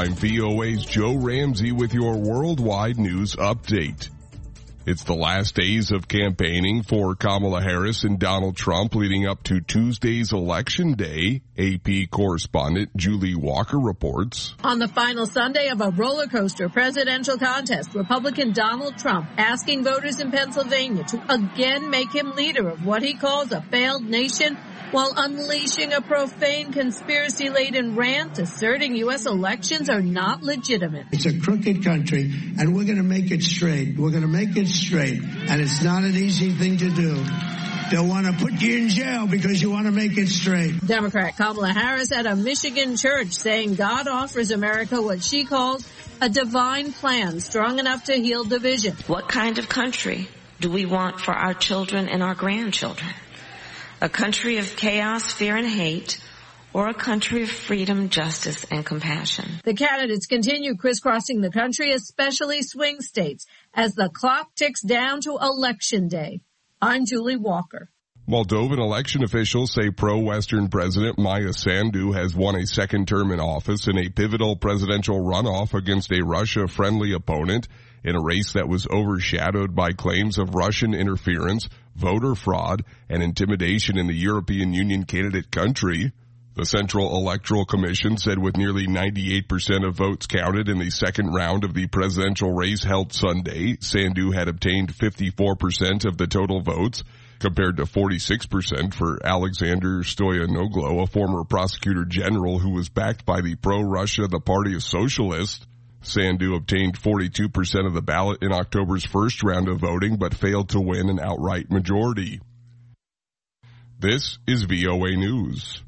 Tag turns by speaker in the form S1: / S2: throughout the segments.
S1: I'm VOA's Joe Ramsey with your worldwide news update. It's the last days of campaigning for Kamala Harris and Donald Trump leading up to Tuesday's Election Day. AP correspondent Julie Walker reports.
S2: On the final Sunday of a roller coaster presidential contest, Republican Donald Trump asking voters in Pennsylvania to again make him leader of what he calls a failed nation, while unleashing a profane conspiracy-laden rant asserting U.S. elections are not legitimate.
S3: It's a crooked country, and we're going to make it straight. We're going to make it straight, and it's not an easy thing to do. They'll want to put you in jail because you want to make it straight.
S2: Democrat Kamala Harris at a Michigan church saying God offers America what she calls a divine plan strong enough to heal division.
S4: What kind of country do we want for our children and our grandchildren? A country of chaos, fear, and hate, or a country of freedom, justice, and compassion? The
S2: candidates continue crisscrossing the country, especially swing states, as the clock ticks down to Election Day. I'm Julie Walker.
S1: Moldovan election officials say pro-Western President Maya Sandu has won a second term in office in a pivotal presidential runoff against a Russia-friendly opponent in a race that was overshadowed by claims of Russian interference, voter fraud, and intimidation in the European Union candidate country. The Central Electoral Commission said with nearly 98% of votes counted in the second round of the presidential race held Sunday, Sandu had obtained 54% of the total votes, compared to 46% for Alexander Stoyanoglo, a former prosecutor general who was backed by the pro-Russia, the Party of Socialists. Sandu obtained 42% of the ballot in October's first round of voting, but failed to win an outright majority. This is VOA News.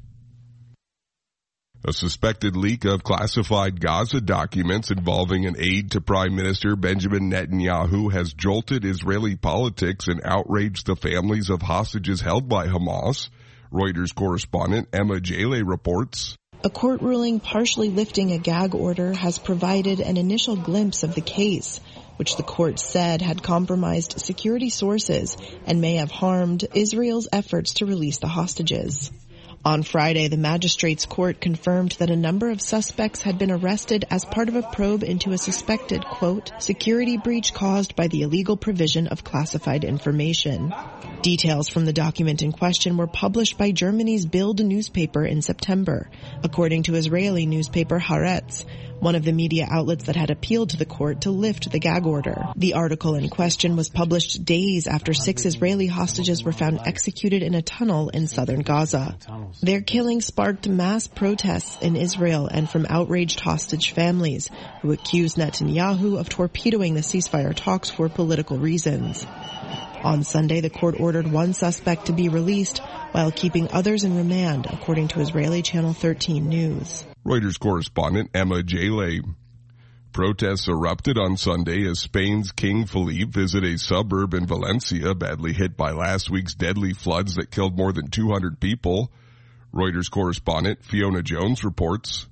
S1: A suspected leak of classified Gaza documents involving an aide to Prime Minister Benjamin Netanyahu has jolted Israeli politics and outraged the families of hostages held by Hamas. Reuters correspondent Emma Jaleh reports.
S5: A court ruling partially lifting a gag order has provided an initial glimpse of the case, which the court said had compromised security sources and may have harmed Israel's efforts to release the hostages. On Friday, the magistrate's court confirmed that a number of suspects had been arrested as part of a probe into a suspected, quote, security breach caused by the illegal provision of classified information. Details from the document in question were published by Germany's Bild newspaper in September, according to Israeli newspaper Haaretz, one of the media outlets that had appealed to the court to lift the gag order. The article in question was published days after 6 Israeli hostages were found executed in a tunnel in southern Gaza. Their killing sparked mass protests in Israel and from outraged hostage families who accused Netanyahu of torpedoing the ceasefire talks for political reasons. On Sunday, the court ordered one suspect to be released while keeping others in remand, according to Israeli Channel 13 News.
S1: Reuters correspondent Emma Jaleh. Protests erupted on Sunday as Spain's King Felipe visited a suburb in Valencia badly hit by last week's deadly floods that killed more than 200 people. Reuters correspondent Fiona Jones reports.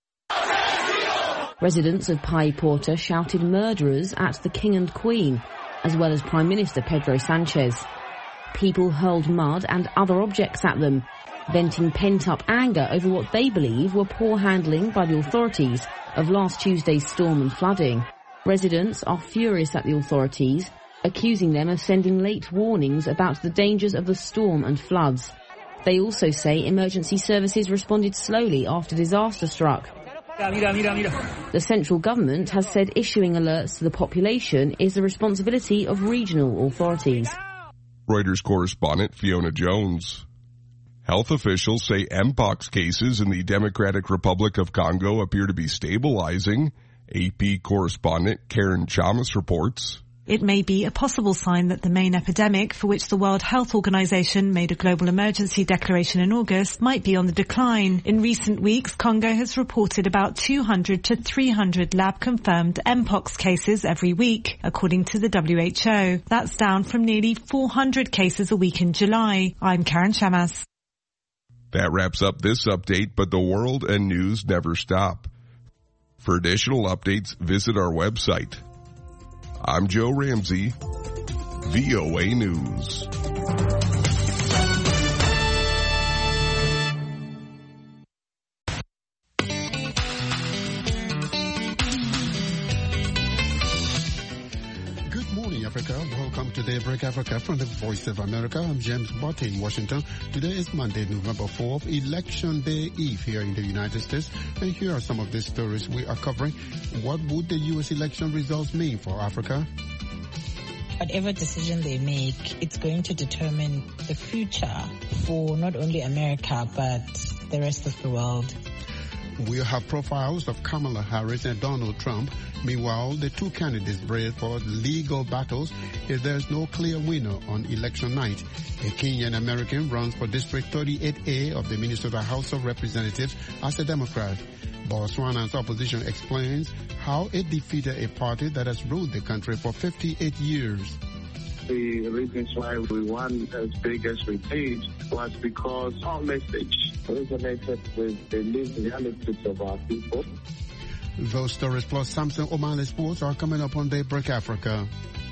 S6: Residents of Paiporta shouted murderers at the King and Queen, as well as Prime Minister Pedro Sanchez. People hurled mud and other objects at them, venting pent-up anger over what they believe were poor handling by the authorities of last Tuesday's storm and flooding. Residents are furious at the authorities, accusing them of sending late warnings about the dangers of the storm and floods. They also say emergency services responded slowly after disaster struck. The central government has said issuing alerts to the population is the responsibility of regional authorities.
S1: Reuters correspondent Fiona Jones. Health officials say Mpox cases in the Democratic Republic of Congo appear to be stabilizing. AP correspondent Karen Chamas reports.
S7: It may be a possible sign that the main epidemic, for which the World Health Organization made a global emergency declaration in August, might be on the decline. In recent weeks, Congo has reported about 200 to 300 lab-confirmed Mpox cases every week, according to the WHO. That's down from nearly 400 cases a week in July. I'm Karen Chamas.
S1: That wraps up this update, but the world and news never stop. For additional updates, visit our website. I'm Joe Ramsey, VOA News.
S8: Africa. Welcome to Daybreak Africa from the Voice of America. I'm James Botte in Washington. Today is Monday, November 4th, Election Day Eve here in the United States. And here are some of the stories we are covering. What would the U.S. election results mean for Africa?
S9: Whatever decision they make, it's going to determine the future for not only America, but the rest of the world.
S8: We'll have profiles of Kamala Harris and Donald Trump. Meanwhile, the two candidates brace for legal battles if there's no clear winner on election night. A Kenyan American runs for District 38A of the Minnesota House of Representatives as a Democrat. Botswana's opposition explains how it defeated a party that has ruled the country for 58 years.
S10: The reasons why we won as big as we did was because our message resonated with the lived realities of our people.
S8: Those stories plus Samson O'Malley Sports are coming up on Daybreak Africa.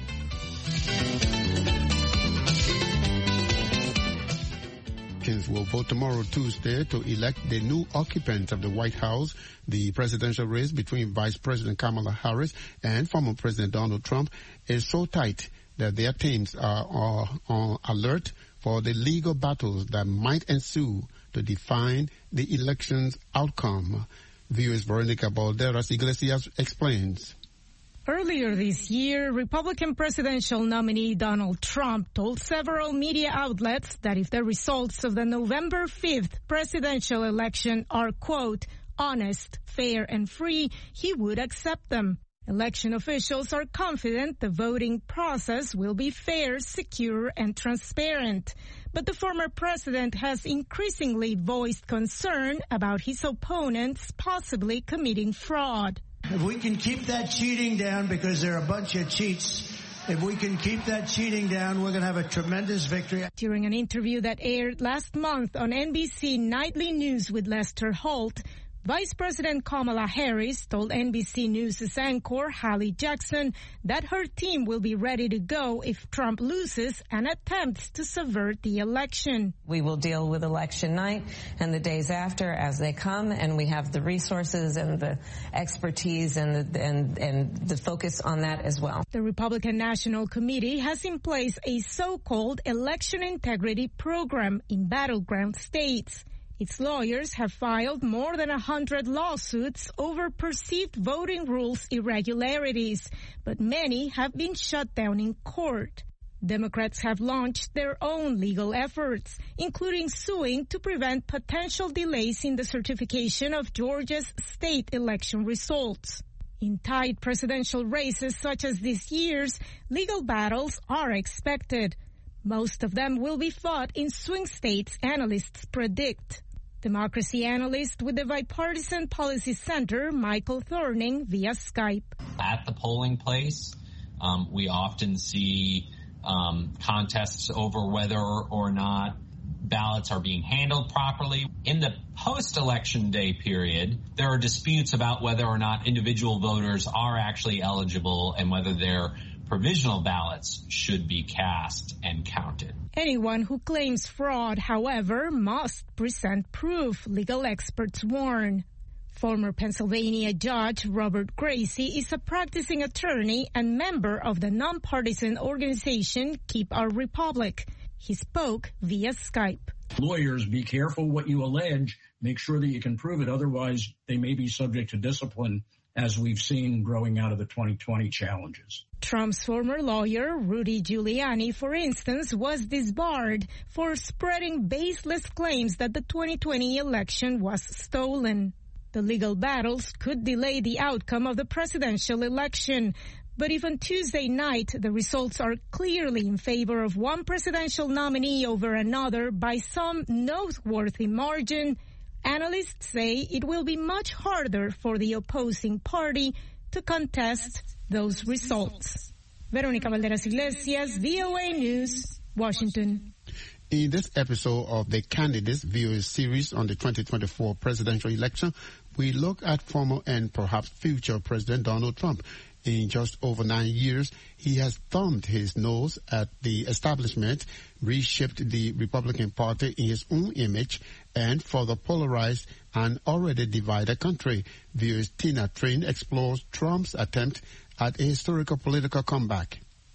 S8: Americans will vote tomorrow, Tuesday, to elect the new occupant of the White House. The presidential race between Vice President Kamala Harris and former President Donald Trump is so tight that their teams are on alert for the legal battles that might ensue to define the election's outcome. Viewers Veronica Balderas Iglesias explains.
S11: Earlier this year, Republican presidential nominee Donald Trump told several media outlets that if the results of the November 5th presidential election are, quote, honest, fair, and free, he would accept them. Election officials are confident the voting process will be fair, secure, and transparent. But the former president has increasingly voiced concern about his opponents possibly committing fraud.
S3: If we can keep that cheating down, because they're a bunch of cheats, if we can keep that cheating down, we're going to have a tremendous victory.
S11: During an interview that aired last month on NBC Nightly News with Lester Holt, Vice President Kamala Harris told NBC News' anchor Hallie Jackson that her team will be ready to go if Trump loses and attempts to subvert the election.
S4: We will deal with election night and the days after as they come, and we have the resources and the expertise and the focus on that as well.
S11: The Republican National Committee has in place a so-called election integrity program in battleground states. Its lawyers have filed more than 100 lawsuits over perceived voting rules irregularities, but many have been shut down in court. Democrats have launched their own legal efforts, including suing to prevent potential delays in the certification of Georgia's state election results. In tight presidential races such as this year's, legal battles are expected. Most of them will be fought in swing states, analysts predict. Democracy analyst with the Bipartisan Policy Center, Michael Thorning, via Skype.
S12: At the polling place, we often see contests over whether or not ballots are being handled properly. In the post-election day period, there are disputes about whether or not individual voters are actually eligible and whether their provisional ballots should be cast and counted.
S11: Anyone who claims fraud, however, must present proof, legal experts warn. Former Pennsylvania Judge Robert Gracie is a practicing attorney and member of the nonpartisan organization Keep Our Republic. He spoke via Skype.
S13: Lawyers, be careful what you allege. Make sure that you can prove it. Otherwise, they may be subject to discipline, as we've seen growing out of the 2020 challenges.
S11: Trump's former lawyer, Rudy Giuliani, for instance, was disbarred for spreading baseless claims that the 2020 election was stolen. The legal battles could delay the outcome of the presidential election. But if on Tuesday night the results are clearly in favor of one presidential nominee over another by some noteworthy margin, analysts say it will be much harder for the opposing party to contest those results. Veronica Balderas Iglesias, VOA News, Washington.
S8: In this episode of the Candidates VOA series on the 2024 presidential election, we look at former and perhaps future President Donald Trump. In just over 9 years, he has thumbed his nose at the establishment, reshaped the Republican Party in his own image, and further polarized an already divided country. Viewers Tina Train explores Trump's attempt at a historical political comeback.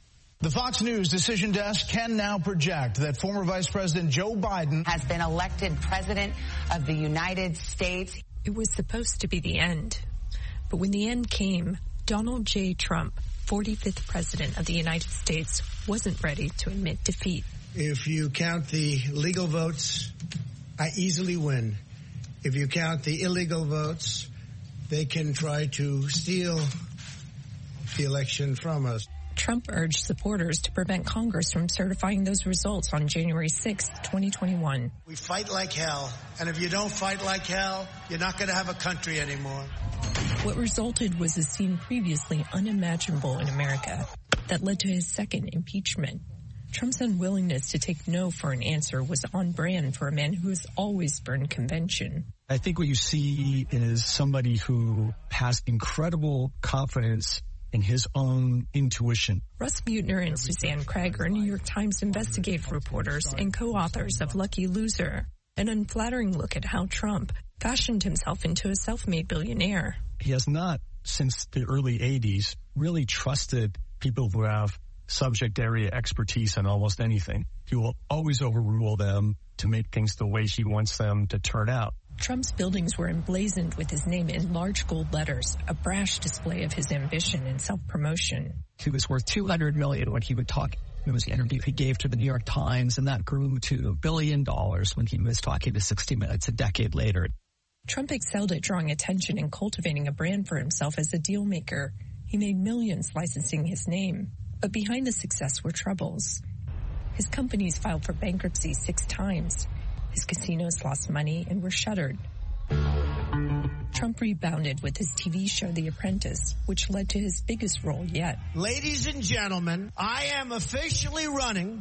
S14: The Fox News decision desk can now project that former Vice President Joe Biden
S15: has been elected President of the United States.
S16: It was supposed to be the end. But when the end came, Donald J. Trump, 45th President of the United States, wasn't ready to admit defeat.
S3: If you count the legal votes, I easily win. If you count the illegal votes, they can try to steal the election from us.
S16: Trump urged supporters to prevent Congress from certifying those results on January 6, 2021.
S3: We fight like hell, and if you don't fight like hell, you're not going to have a country anymore.
S16: What resulted was a scene previously unimaginable in America that led to his second impeachment. Trump's unwillingness to take no for an answer was on brand for a man who has always burned convention.
S17: I think what you see is somebody who has incredible confidence in his own intuition.
S16: Russ Mutner and Suzanne Craig are New York Times investigative reporters and co-authors of Lucky Loser, an unflattering look at how Trump fashioned himself into a self-made billionaire.
S17: He has not, since the early 80s, really trusted people who have subject area expertise in almost anything. He will always overrule them to make things the way he wants them to turn out.
S16: Trump's buildings were emblazoned with his name in large gold letters, a brash display of his ambition and self-promotion.
S18: He was worth $200 million when he would talk. It was the interview he gave to the New York Times, and that grew to $1 billion when he was talking to 60 Minutes a decade later.
S16: Trump excelled at drawing attention and cultivating a brand for himself as a deal maker. He made millions licensing his name. But behind the success were troubles. His companies filed for bankruptcy 6 times. His casinos lost money and were shuttered. Trump rebounded with his TV show The Apprentice, which led to his biggest role yet.
S3: Ladies and gentlemen, I am officially running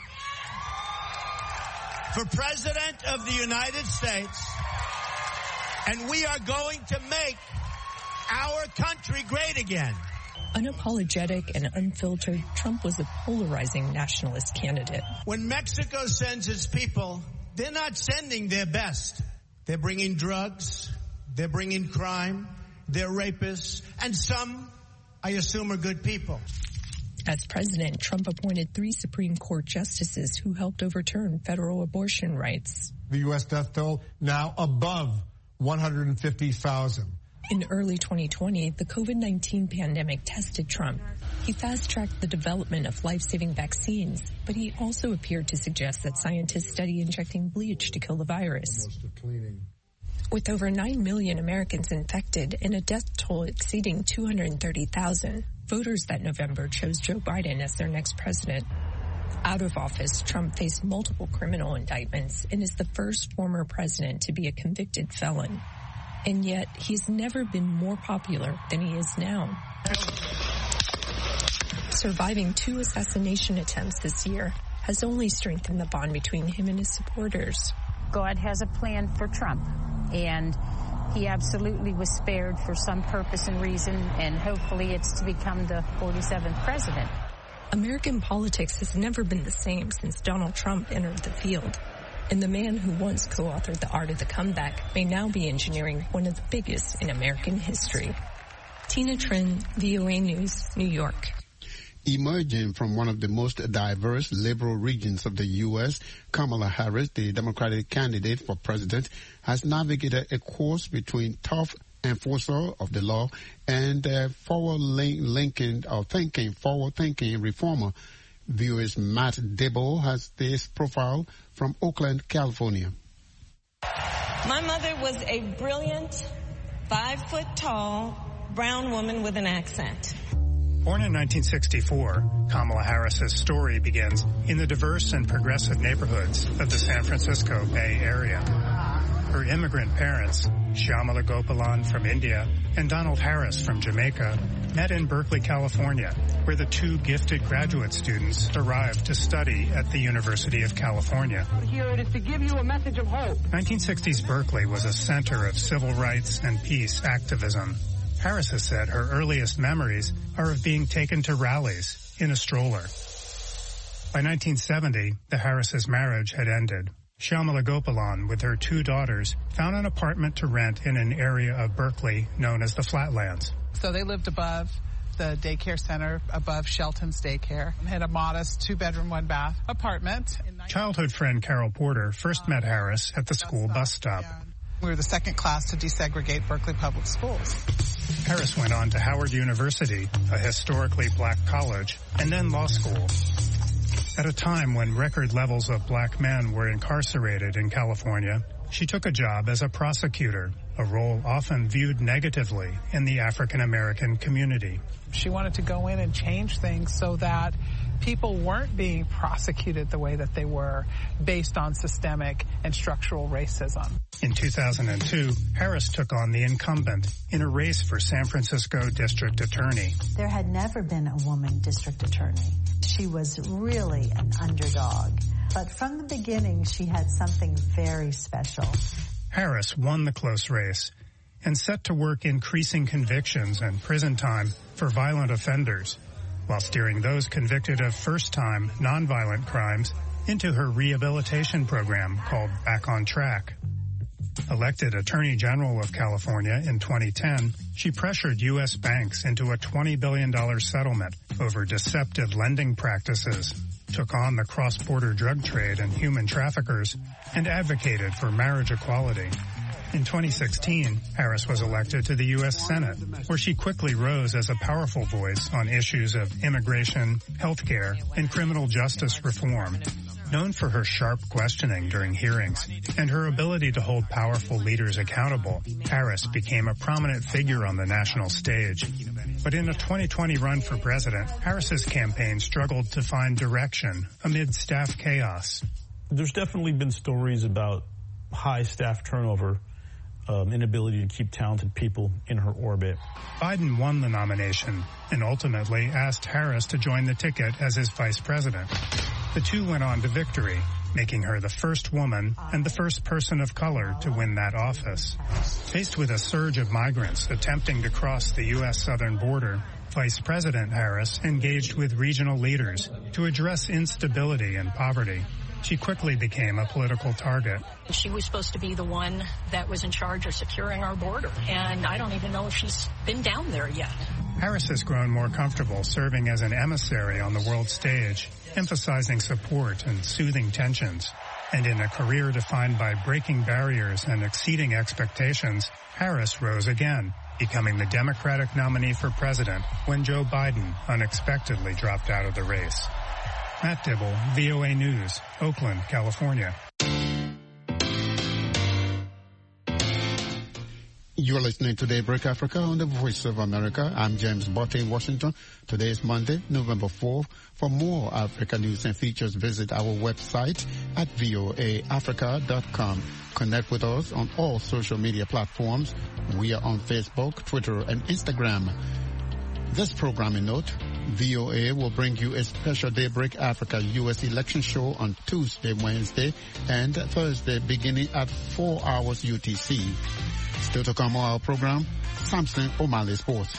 S3: for President of the United States, and we are going to make our country great again.
S16: Unapologetic and unfiltered, Trump was a polarizing nationalist candidate.
S3: When Mexico sends its people, they're not sending their best. They're bringing drugs, they're bringing crime, they're rapists, and some, I assume, are good people.
S16: As president, Trump appointed 3 Supreme Court justices who helped overturn federal abortion rights.
S19: The U.S. death toll now above 150,000.
S16: In early 2020, the COVID-19 pandemic tested Trump. He fast-tracked the development of life-saving vaccines, but he also appeared to suggest that scientists study injecting bleach to kill the virus. With over 9 million Americans infected and a death toll exceeding 230,000, voters that November chose Joe Biden as their next president. Out of office, Trump faced multiple criminal indictments and is the first former president to be a convicted felon. And yet, he's never been more popular than he is now. Surviving 2 assassination attempts this year has only strengthened the bond between him and his supporters.
S20: God has a plan for Trump, and he absolutely was spared for some purpose and reason, and hopefully it's to become the 47th president.
S16: American politics has never been the same since Donald Trump entered the field. And the man who once co-authored The Art of the Comeback may now be engineering one of the biggest in American history. Tina Trin, VOA News, New York.
S8: Emerging from one of the most diverse liberal regions of the U.S., Kamala Harris, the Democratic candidate for president, has navigated a course between tough enforcer of the law and forward-thinking reformer. VOA's Matt Dibble has this profile from Oakland, California.
S4: My mother was a brilliant, 5-foot-tall, brown woman with an accent.
S21: Born in 1964, Kamala Harris's story begins in the diverse and progressive neighborhoods of the San Francisco Bay Area. Her immigrant parents, Shyamala Gopalan from India and Donald Harris from Jamaica, met in Berkeley, California, where the 2 gifted graduate students arrived to study at the University of California.
S22: Here it is to give you a message of hope.
S21: 1960s Berkeley was a center of civil rights and peace activism. Harris has said her earliest memories are of being taken to rallies in a stroller. By 1970, the Harris' marriage had ended. Shyamala Gopalan, with her 2 daughters, found an apartment to rent in an area of Berkeley known as the Flatlands.
S22: So they lived above
S2: the daycare center above Shelton's Daycare. I had a modest 2-bedroom, 1-bath apartment.
S21: Childhood friend Carol Porter first met Harris at the school bus stop.
S2: We were the second class to desegregate Berkeley Public Schools.
S21: Harris went on to Howard University, a historically black college, and then law school. At a time when record levels of black men were incarcerated in California, she took a job as a prosecutor, a role often viewed negatively in the African American community.
S2: She wanted to go in and change things so that people weren't being prosecuted the way that they were based on systemic and structural racism.
S21: In 2002, Harris took on the incumbent in a race for San Francisco District Attorney.
S5: There had never been a woman district attorney. She was really an underdog. But from the beginning, she had something very special.
S21: Harris won the close race and set to work increasing convictions and prison time for violent offenders, while steering those convicted of first-time nonviolent crimes into her rehabilitation program called Back on Track. Elected Attorney General of California in 2010, she pressured U.S. banks into a $20 billion settlement over deceptive lending practices, took on the cross-border drug trade and human traffickers, and advocated for marriage equality. In 2016, Harris was elected to the U.S. Senate, where she quickly rose as a powerful voice on issues of immigration, healthcare, and criminal justice reform. Known for her sharp questioning during hearings and her ability to hold powerful leaders accountable, Harris became a prominent figure on the national stage. But in a 2020 run for president, Harris's campaign struggled to find direction amid staff chaos.
S23: There's definitely been stories about high staff turnover, inability to keep talented people in her orbit.
S21: Biden won the nomination and ultimately asked Harris to join the ticket as his vice president. The two went on to victory, making her the first woman and the first person of color to win that office. Faced with a surge of migrants attempting to cross the U.S. southern border, Vice President Harris engaged with regional leaders to address instability and poverty. She quickly became a political target.
S24: She was supposed to be the one that was in charge of securing our border, and I don't even know if she's been down there yet.
S21: Harris has grown more comfortable serving as an emissary on the world stage, emphasizing support and soothing tensions. And in a career defined by breaking barriers and exceeding expectations, Harris rose again, becoming the Democratic nominee for president when Joe Biden unexpectedly dropped out of the race. Matt Dibble, VOA News, Oakland, California.
S8: You're listening to Daybreak Africa on the Voice of America. I'm James Botte in Washington. Today is Monday, November 4th. For more Africa news and features, visit our website at voaafrica.com. Connect with us on all social media platforms. We are on Facebook, Twitter, and Instagram. This programming note, VOA will bring you a special Daybreak Africa U.S. election show on Tuesday, Wednesday, and Thursday beginning at 4 hours UTC. Still to come on our program, Samson O'Malley Sports.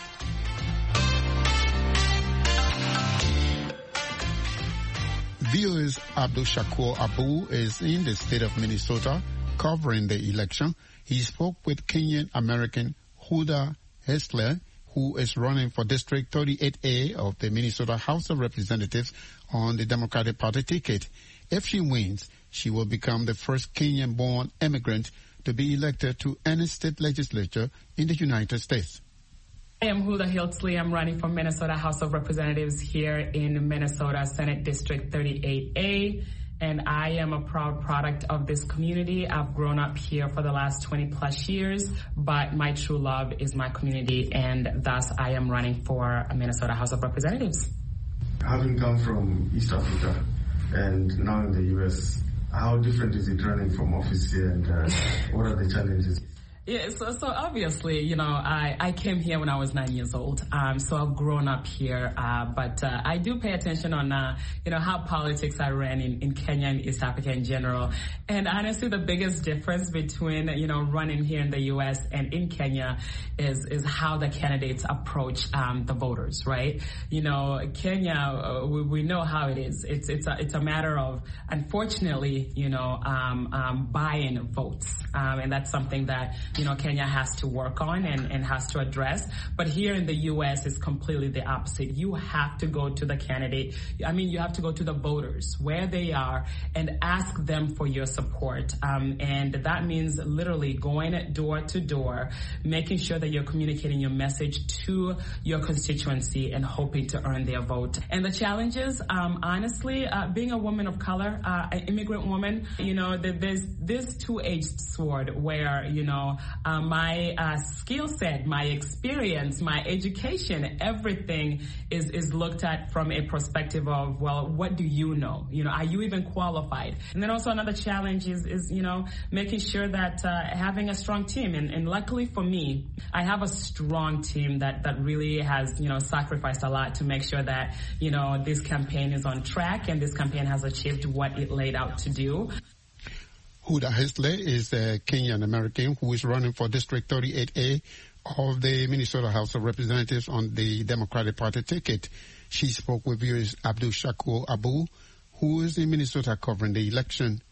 S8: VOA's Abdul Shakur Abu is in the state of Minnesota covering the election. He spoke with Kenyan-American Huda Hessler, who is running for District 38A of the Minnesota House of Representatives on the Democratic Party ticket. If she wins, she will become the first Kenyan-born immigrant to be elected to any state legislature in the United States.
S25: I am Huda Hiltsley. I'm running for Minnesota House of Representatives here in Minnesota Senate District 38A. And I am a proud product of this community. I've grown up here for the last 20 plus years, but my true love is my community, and thus I am running for a Minnesota House of Representatives.
S26: Having come from East Africa and now in the U.S., how different is it running from office here, and what are the challenges?
S25: Yeah, so obviously, you know, I came here when I was 9 years old, so I've grown up here, but I do pay attention on, you know, how politics are ran in Kenya and East Africa in general. And honestly, the biggest difference between, you know, running here in the U.S. and in Kenya is how the candidates approach the voters, right? You know, Kenya, we know how it is. It's a matter of, unfortunately, you know, buying votes, and that's something that Kenya has to work on and has to address. But here in the U.S., it's completely the opposite. You have to go to the candidate. You have to go to the voters where they are and ask them for your support. And that means literally going door to door, making sure that you're communicating your message to your constituency and hoping to earn their vote. And the challenges, honestly, being a woman of color, an immigrant woman, there's this two-edged sword where, my skill set, my experience, my education, everything is looked at from a perspective of, well, what do you know? Are you even qualified? And then also another challenge is making sure that having a strong team. And luckily for me, I have a strong team that really has, sacrificed a lot to make sure that, this campaign is on track and this campaign has achieved what it laid out to do.
S8: Huda Hesley is a Kenyan American who is running for District 38A of the Minnesota House of Representatives on the Democratic Party ticket. She spoke with viewers Abdul Shakur Abu, who is in Minnesota covering the election.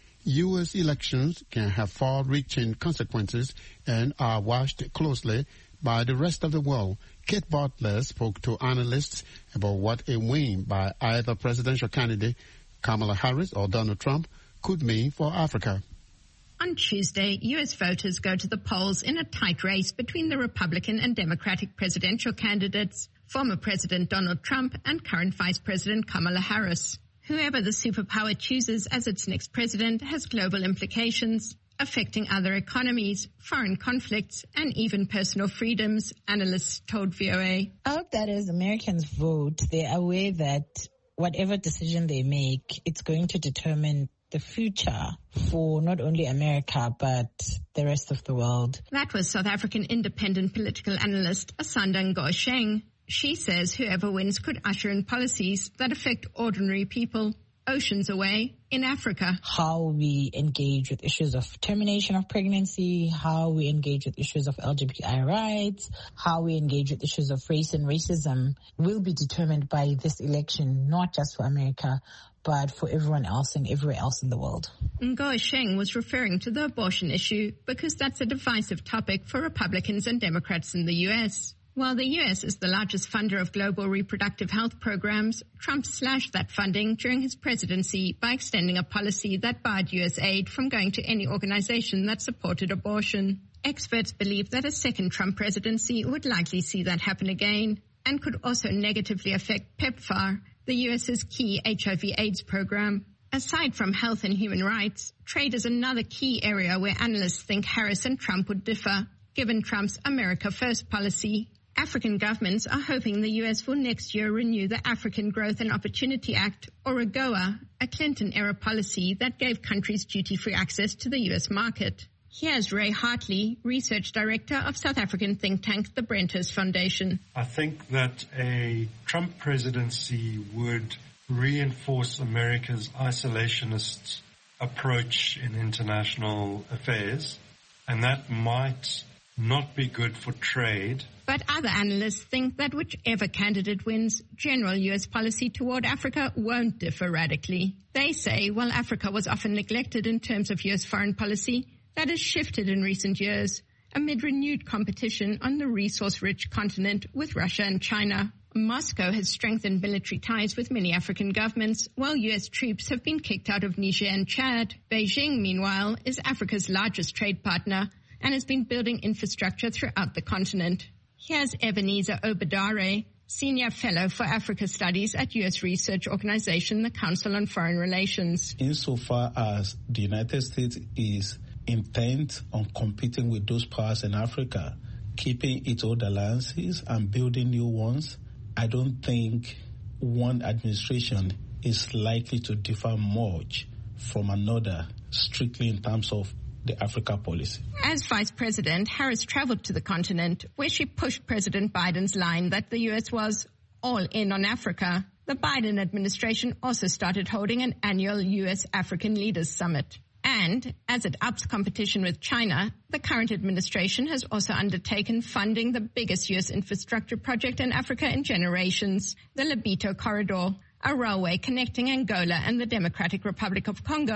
S8: U.S. elections can have far-reaching consequences and are watched closely by the rest of the world. Kate Butler spoke to analysts about what a win by either presidential candidate Kamala Harris or Donald Trump could mean for Africa.
S1: On Tuesday, U.S. voters go to the polls in a tight race between the Republican and Democratic presidential candidates, former President Donald Trump and current Vice President Kamala Harris. Whoever the superpower chooses as its next president has global implications, affecting other economies, foreign conflicts, and even personal freedoms, analysts told VOA.
S6: I hope that as Americans vote, they're aware that whatever decision they make, it's going to determine the future for not only America, but the rest of the world.
S1: That was South African independent political analyst Asanda Ngosheng. She says whoever wins could usher in policies that affect ordinary people oceans away in Africa.
S6: How we engage with issues of termination of pregnancy, how we engage with issues of LGBTI rights, how we engage with issues of race and racism will be determined by this election, not just for America, but for everyone else and everywhere else in the world.
S1: Ngosheng was referring to the abortion issue because that's a divisive topic for Republicans and Democrats in the U.S. While the U.S. is the largest funder of global reproductive health programs, Trump slashed that funding during his presidency by extending a policy that barred U.S. aid from going to any organization that supported abortion. Experts believe that a second Trump presidency would likely see that happen again and could also negatively affect PEPFAR, the U.S.'s key HIV/AIDS program. Aside from health and human rights, trade is another key area where analysts think Harris and Trump would differ, given Trump's America First policy. African governments are hoping the U.S. will next year renew the African Growth and Opportunity Act, or AGOA, a Clinton-era policy that gave countries duty-free access to the U.S. market. Here's Ray Hartley, research director of South African think tank the Brenthurst Foundation.
S7: I think that a Trump presidency would reinforce America's isolationist approach in international affairs, and that might not be good for trade.
S1: But other analysts think that whichever candidate wins, general U.S. policy toward Africa won't differ radically. They say while Africa was often neglected in terms of U.S. foreign policy, that has shifted in recent years amid renewed competition on the resource-rich continent with Russia and China. Moscow has strengthened military ties with many African governments, while U.S. troops have been kicked out of Niger and Chad. Beijing, meanwhile, is Africa's largest trade partner and has been building infrastructure throughout the continent. Here's Ebenezer Obadare, Senior Fellow for Africa Studies at U.S. research organization, the Council on Foreign Relations.
S9: Insofar as the United States is intent on competing with those powers in Africa, keeping its old alliances and building new ones, I don't think one administration is likely to differ much from another, strictly in terms of the Africa policy.
S1: As Vice President, Harris traveled to the continent, where she pushed President Biden's line that the U.S. was all in on Africa. The Biden administration also started holding an annual U.S. African Leaders Summit. And as it ups competition with China, the current administration has also undertaken funding the biggest U.S. infrastructure project in Africa in generations, the Lobito Corridor, a railway connecting Angola and the Democratic Republic of Congo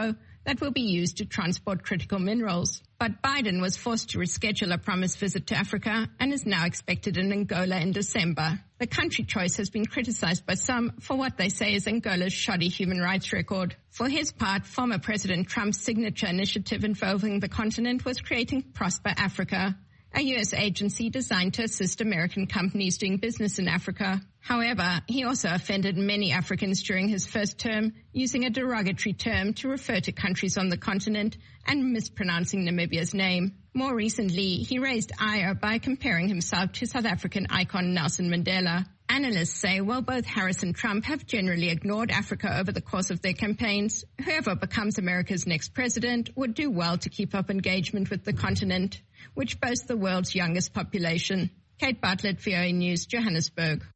S1: that will be used to transport critical minerals. But Biden was forced to reschedule a promised visit to Africa and is now expected in Angola in December. The country choice has been criticized by some for what they say is Angola's shoddy human rights record. For his part, former President Trump's signature initiative involving the continent was creating Prosper Africa, a U.S. agency designed to assist American companies doing business in Africa. However, he also offended many Africans during his first term, using a derogatory term to refer to countries on the continent and mispronouncing Namibia's name. More recently, he raised ire by comparing himself to South African icon Nelson Mandela. Analysts say while both Harris and Trump have generally ignored Africa over the course of their campaigns, whoever becomes America's next president would do well to keep up engagement with the continent, which boasts the world's youngest population. Kate Bartlett, VOA News, Johannesburg.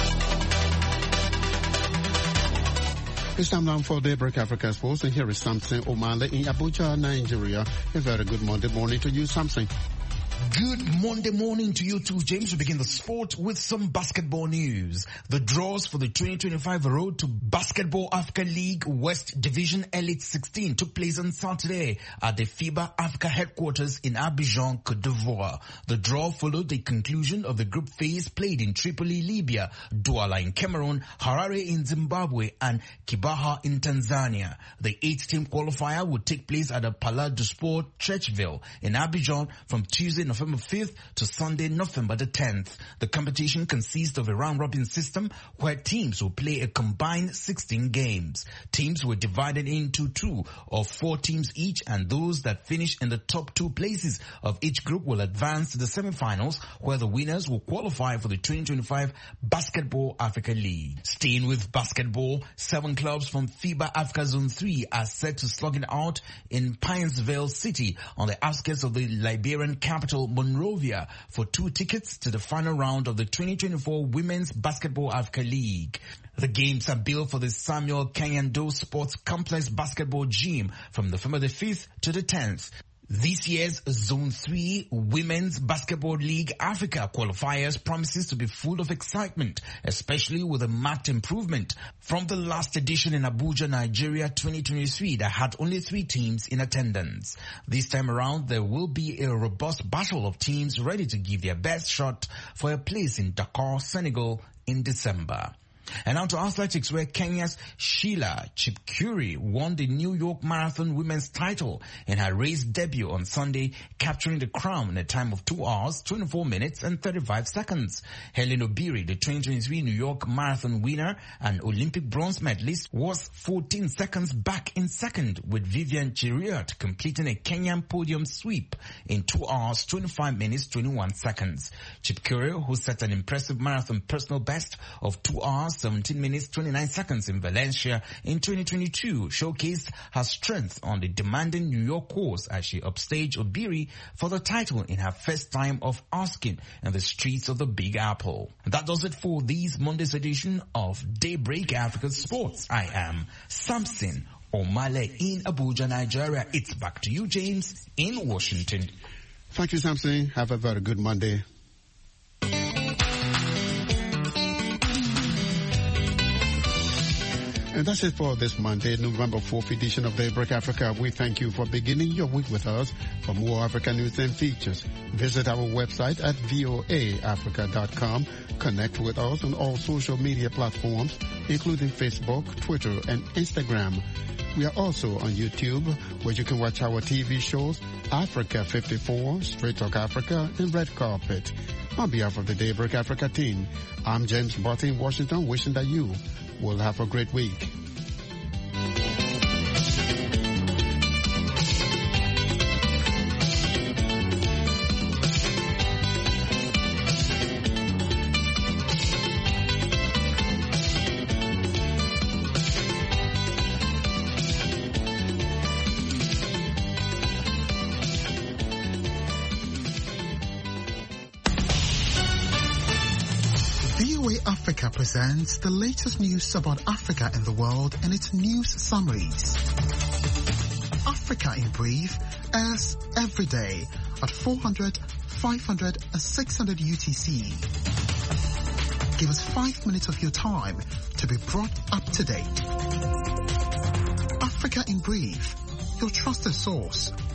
S8: It's time now for Daybreak Africa Sports, and here is Samson Omale in Abuja, Nigeria. A very good Monday morning to you, Samson.
S10: Good Monday morning to you too, James. We begin the sport with some basketball news. The draws for the 2025 Road to Basketball Africa League West Division Elite 16 took place on Saturday at the FIBA Africa headquarters in Abidjan, Côte d'Ivoire. The draw followed the conclusion of the group phase played in Tripoli, Libya, Douala in Cameroon, Harare in Zimbabwe, and Kibaha in Tanzania. The 8-team qualifier would take place at the Palais du Sport, Churchville in Abidjan from Tuesday, November 5th to Sunday, November the 10th. The competition consists of a round-robin system where teams will play a combined 16 games. Teams were divided into 2 of 4 teams each, and those that finish in the top 2 places of each group will advance to the semifinals, where the winners will qualify for the 2025 Basketball Africa League. Staying with basketball, 7 clubs from FIBA Africa Zone 3 are set to slug it out in Pinesville City on the outskirts of the Liberian capital Monrovia for 2 tickets to the final round of the 2024 Women's Basketball Africa League. The games are billed for the Samuel Kanyando Sports Complex Basketball Gym from November the 5th to the 10th. This year's Zone 3 Women's Basketball League Africa qualifiers promises to be full of excitement, especially with a marked improvement from the last edition in Abuja, Nigeria 2023 that had only 3 teams in attendance. This time around, there will be a robust battle of teams ready to give their best shot for a place in Dakar, Senegal in December. And now to athletics, where Kenya's Sheila Chepkuri won the New York Marathon women's title in her race debut on Sunday, capturing the crown in a time of 2 hours, 24 minutes and 35 seconds. Helen Obiri, the 2023 New York Marathon winner and Olympic bronze medalist, was 14 seconds back in second, with Vivian Cheruiyot completing a Kenyan podium sweep in 2 hours, 25 minutes, 21 seconds. Chepkuri, who set an impressive marathon personal best of 2 hours, 17 minutes, 29 seconds in Valencia in 2022, showcased her strength on the demanding New York course as she upstaged Obiri for the title in her first time of asking in the streets of the Big Apple. That does it for this Monday's edition of Daybreak Africa Sports. I am Samson Omale in Abuja, Nigeria. It's back to you, James, in Washington.
S8: Thank you, Samson. Have a very good Monday. And that's it for this Monday, November 4th edition of Daybreak Africa. We thank you for beginning your week with us. For more African news and features, visit our website at voaafrica.com. Connect with us on all social media platforms, including Facebook, Twitter, and Instagram. We are also on YouTube, where you can watch our TV shows, Africa 54, Straight Talk Africa, and Red Carpet. On behalf of the Daybreak Africa team, I'm James Barton in Washington, wishing that you will have a great week.
S11: Africa presents the latest news about Africa and the world and its news summaries. Africa in Brief airs every day at 400, 500 and 600 UTC. Give us 5 minutes of your time to be brought up to date. Africa in Brief, your trusted source